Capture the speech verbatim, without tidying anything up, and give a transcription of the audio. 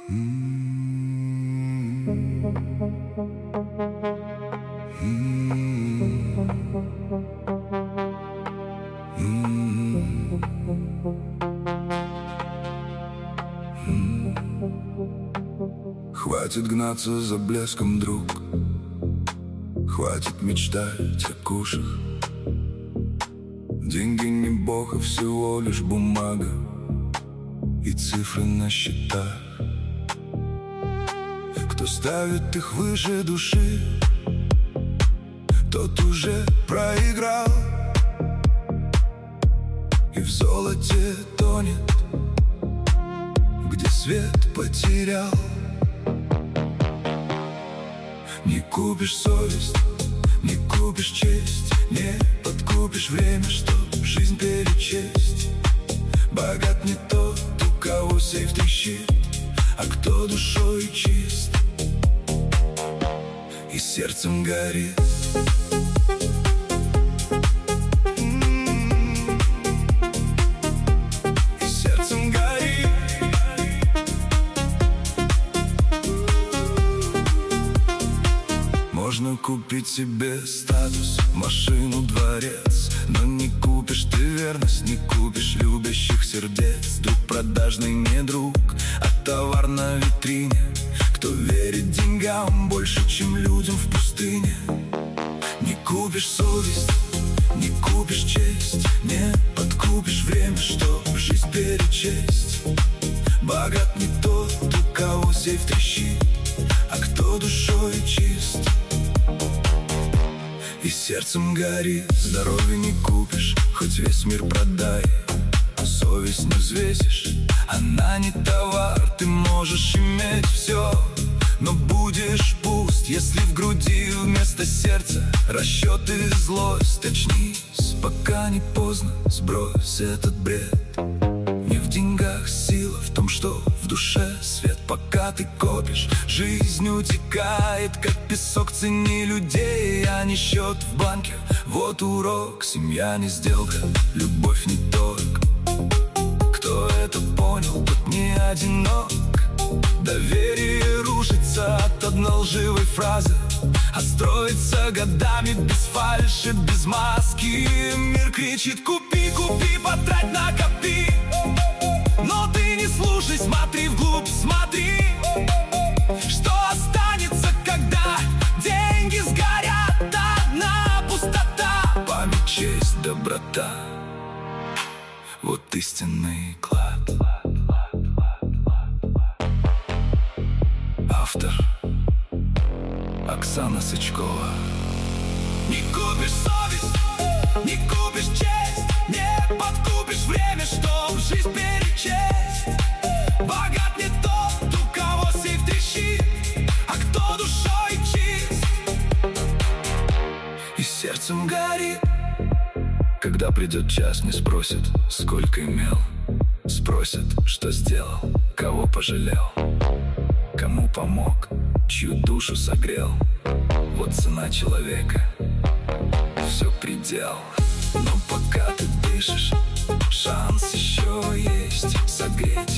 Хватит гнаться за блеском, друг. Хватит мечтать о кушах. Деньги не бог, а всего лишь бумага и цифры на счетах. Кто ставит их выше души, тот уже проиграл и в золоте тонет, где свет потерял. Не купишь совесть, не купишь честь, не подкупишь время, чтоб жизнь перечесть. Богат не тот, у кого сейф трещит, а кто душой чист и сердцем горит. Можно купить себе статус, машину, дворец, но не купишь ты верность, не купишь любящих сердец. Друг продажный не друг, а товар на витрине. Кто верит деньгам больше, чем людям в пустыне. Не купишь совесть, не купишь честь, не подкупишь время, чтоб жизнь перечесть. Богат не тот, у кого сейф трещит, а кто душой чист и сердцем горит. Здоровье не купишь, хоть весь мир продай. Совесть не взвесишь, она не товар. Ты можешь иметь все, но будешь пуст, если в груди вместо сердца расчеты и злость. Очнись, пока не поздно, сбрось этот бред. Не в деньгах сила, в том, что в душе свет. Пока ты копишь, жизнь утекает, как песок. Цени людей, а не счет в банке. Вот урок, семья не сделка, любовь не торг. Кто это понял, тот не одинок. Доверие рушится от одной лживой фразы, а строится годами без фальши, без маски. Мир кричит: купи, купи, потрать, накопи. Но ты не слушай, смотри вглубь, смотри, что останется, когда деньги сгорят. Одна пустота, память, честь, доброта. Вот истинный клад. Автор Оксана Сычкова. Не купишь совесть, не купишь честь, не подкупишь время, чтоб жизнь перечесть. Богат не тот, у кого сейф трещит, а кто душой чист и сердцем горит. Когда придет час, не спросят, сколько имел, спросят, что сделал, кого пожалел, кому помог, чью душу согрел. Вот цена человека, все предел. Но пока ты дышишь, шанс еще есть согреть